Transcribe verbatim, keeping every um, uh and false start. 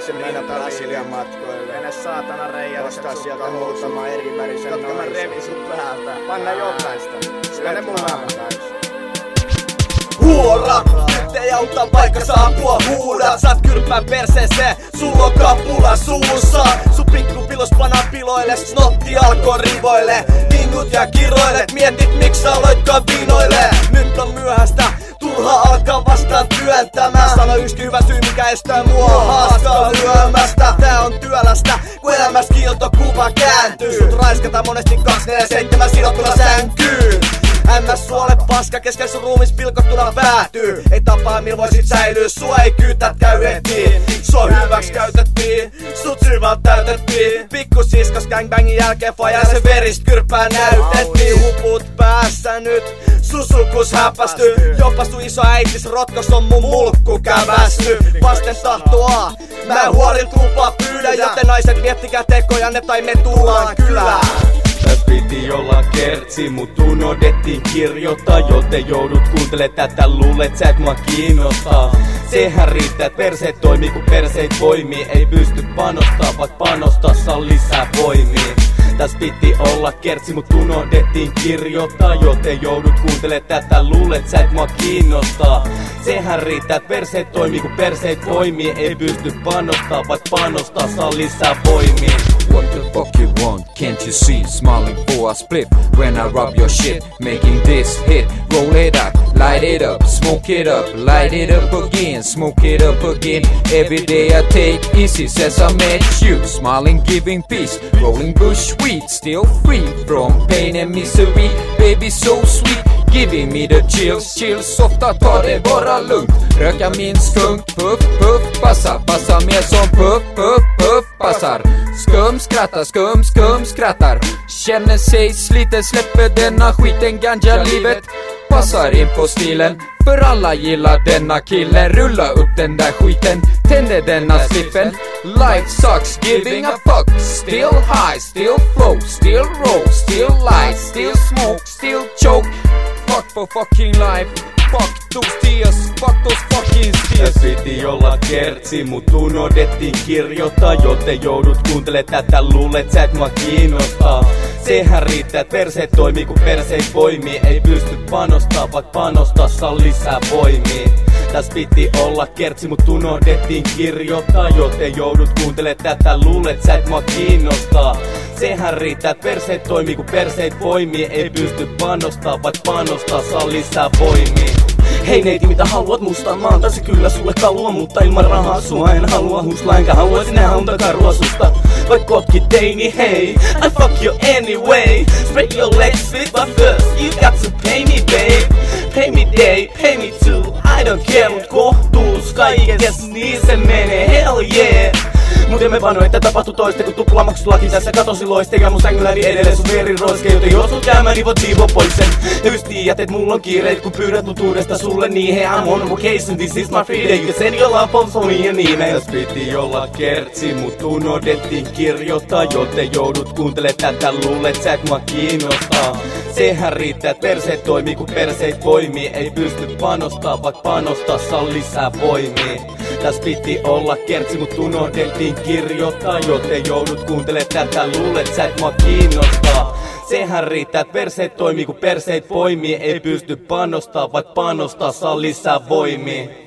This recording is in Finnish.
se mennä Brasilian matkoille. Mene saatana reijät. Ostaa sieltä muutama eri värisen jotka mä naisen. revin sun päältä. Panna jokaista. Syö ne mun naamataisi. Huora! Nyt ei auta vaikka saapua huudat. Saat kyrpään perseeseen, sulla on kapula suussa. Sun pikkupilos pana piloille, snotti alkoi rivoille. Tingut ja kiroilet, mietit miksi aloitkaan vinoille. Nyt on myöhäistä, turha alkaa vastaan työntämään. Sano yksi hyvä syy mikä estää mua haastaa lyömästä. Tää on työlästä, kun elämäs kiiltokuva kääntyy. Sut raiskataan monesti kaksi neljä seitsemän sidottuna sänkyyn. M S suole paska, kesken sun ruumis pilkottuna päätyy. Ei tapaa mil voisit säilyy, sua ei kyytät käy etiin. Sua hyväks käytettiin, sut syvältä täytettiin. Pikkusiskas gangbangin jälkeen fajan se verist kyrpää näytettiin. Huput päässä nyt, sun sukus häpästy. Jopa sun iso äitis rotkos on mun mulkku kävästy. Vasten tahtoa, mä en huolilt lupaa pyydä. Joten naiset miettikää tekojanne tai me tullaan kylään. Täs piti olla kertsi, mut unohdettiin kirjoittaa. Joten joudut kuuntele tätä, luulet sä et mua kiinnostaa. Sehän riittää, et perseet toimii kun perseet voimii. Ei pysty panostaa, vaat panostaa saa lisää voimia. Täs piti olla kertsi, mut unohdettiin kirjoittaa. Joten joudut kuuntele tätä, luulet sä et mua kiinnostaa. Sehän riittää, et perseet toimii kun perseet voimii. Ei pysty panostaa, vaat panostaa saa lisää voimia. What the fuck you want? Can't you see? Smiling for a split when I rub your shit, making this hit. Roll it up, light it up, smoke it up, light it up again, smoke it up again. Every day I take easy, says I met you. Smiling, giving peace, rolling bush weed, still free from pain and misery. Baby so sweet, giving me the chills, chills. Softa, ta det bara lugnt. Röka min skunk, puff, puff, passa, passa mer som puff, puff, puff, passar. Skum skrattar, skum, skum skrattar. Känner sig sliten, släpper denna skiten, ganja-livet passar in på stilen. För alla gillar denna killen. Rulla upp den där skiten, tänder denna slippen. Life sucks, giving a fuck. Still high, still flow, still roll, still light, still smoke, still choke. Fuck for fucking life. Fuck those tears, fuck those fucking tears. Täs piti olla kertsi, mut unohdettiin kirjoittaa. Joten joudut kuuntele tätä, luulet sä et mua kiinnostaa. Sehän riittää, et perseet toimii kun perseet voimii. Ei pysty panostaa, vaat panostaa saa lisää voimia. Täs piti olla kertsi, mut unohdettiin kirjoittaa. Joten joudut kuuntele tätä, luulet sä et mua kiinnostaa. Sehän riittää, et perseet toimii kun perseet voimii. Ei pysty panostaa, vaat panostaa saa lisää voimia. Hei neiti, mitä haluat musta? Mä antaisin kyllä sulle kalua, mutta ilman rahaa sua en halua husla. Enkä haluaisi nähdä unta karua susta. Vaikka kotkit teini, hei, I fuck you anyway. Spread your legs, split my first, you got to pay me babe. Pay me day, pay me too, I don't care, mut kohtuus kaikes niin se menee, hell yeah. Mut emme vano, että tapahtu toista, kun tuplamaksutulaki tässä katosi loiste. Ja mun sängylläni edelleen sun veri roiske, joten jos sut käymään, niin voit siivoa pois sen. Ja just tiiät, et mulla on kiireet, kun pyydät mut uudesta sulle niin. Hey, I'm on vacation, this is my free day. You can send your love on for me and email. Täs piti olla kertsi, mut unohdettiin kirjoittaa. Joten joudut kuuntele tätä, luulet sä et mua kiinnostaa. Sehän riittää, et perseet toimii kun perseet voimii. Ei pysty panostaa, vaat panostaa saa lisää voimia. Täs piti olla kertsi, mut unohdettiin kirjoittaa. Joten joudut kuuntele tätä, luulet sä et mua kiinnostaa. Sehän riittää, et perseet toimii kun perseet voimii. Ei pysty panostaa, vaat panostaa saa lisää voimia.